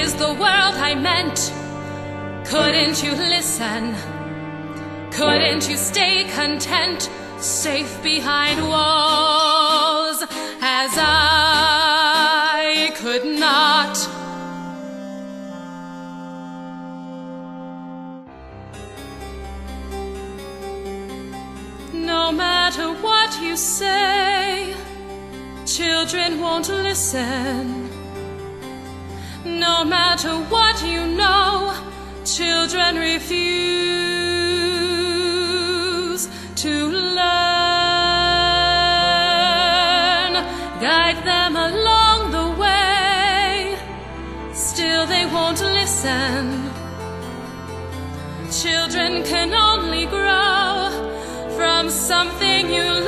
is the world I meant. Couldn't you listen? Couldn't you stay content, safe behind walls, as I could not? No matter what you say, children won't listen. No matter what you know, children refuse to learn. Guide them along the way, still they won't listen. Children can only grow from something you